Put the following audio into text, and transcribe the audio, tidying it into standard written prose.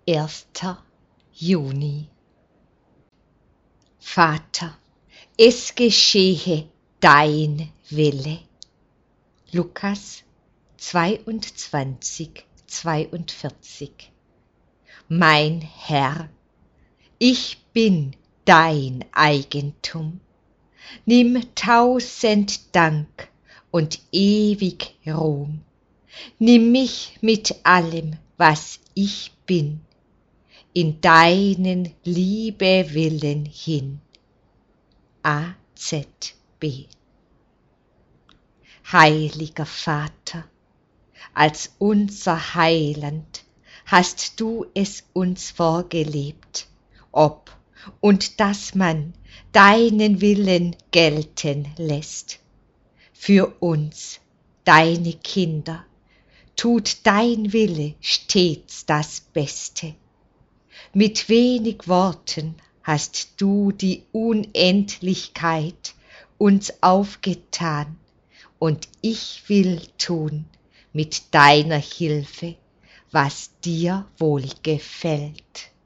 1. Juni. Vater, es geschehe dein Wille. Lukas 22, 42. Mein Herr, ich bin dein Eigentum. Nimm 1000 Dank und ewig Ruhm. Nimm mich mit allem, was ich bin, in deinen Liebewillen hin. A.Z.B. Heiliger Vater, als unser Heiland hast du es uns vorgelebt, ob und dass man deinen Willen gelten lässt. Für uns, deine Kinder, tut dein Wille stets das Beste. Mit wenig Worten hast du die Unendlichkeit uns aufgetan, und ich will tun mit deiner Hilfe, was dir wohlgefällt.